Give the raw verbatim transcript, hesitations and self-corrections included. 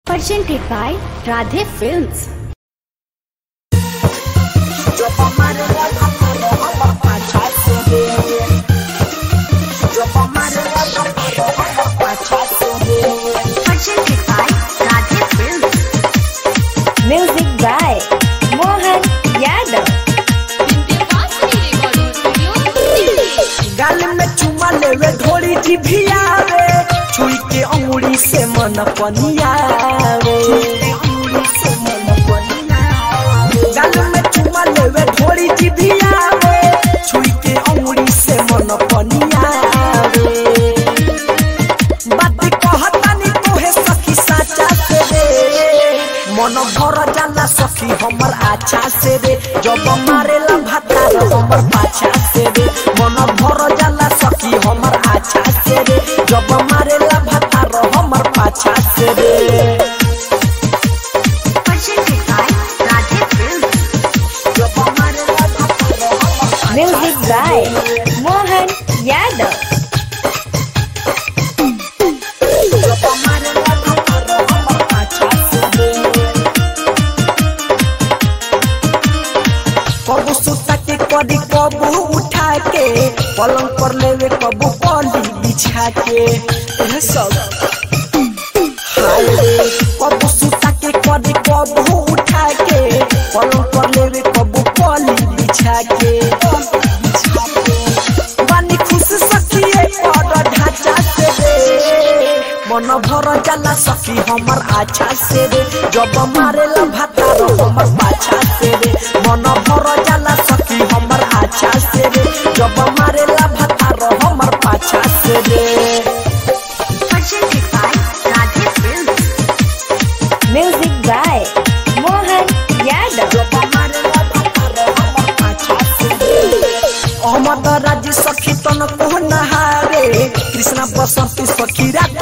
Presented by Radhe Films. Presented by Radhe Films. Music by Mohan Yadav. गाल में चुमा लेवे थोड़ी जी भियावे छुई के अंगुली से मन पनियावे गाल में चुमा लेवे थोड़ी जी भियावे छुई के अंगुली से मन पनियावे बात कहतानी तोहे सखी साचा से रे मन भर जाला सखी हमर आछा से रे जब मारेला भातार हमर पाछा से रे मन भर जाला सखी हमर आछा से रे जब मारेला भातार हमर पाछा से रे Presented by Radhe Films. जब मारेला भातार हमर Music by Mohan Yadav. जब मारेला भातार हमर पाछा से रे कबू सुता के कदी कबू उठा के पलंग पर लेवे कबू पली बिछा के यह सब हाय रे कबू सुता के कदी कबू उठा के पलंग पर लेवे कबू पली बिछा के बानी खुश सखिए पर ढांचा से रे मन भर जाला सखी हमर आछा से रे जब मारेला भातार हमर पाछा से रे मन भर जाला सखी हमर आछा से रे जब मारेला भातार हमर पाछा से रे Presented by Radhe Films. Music by Mohan Yadav. जब मारेला भातार हमर पाछा से रे अहमद राज सखी तन को नहारे कृष्णा बसंती सखी रात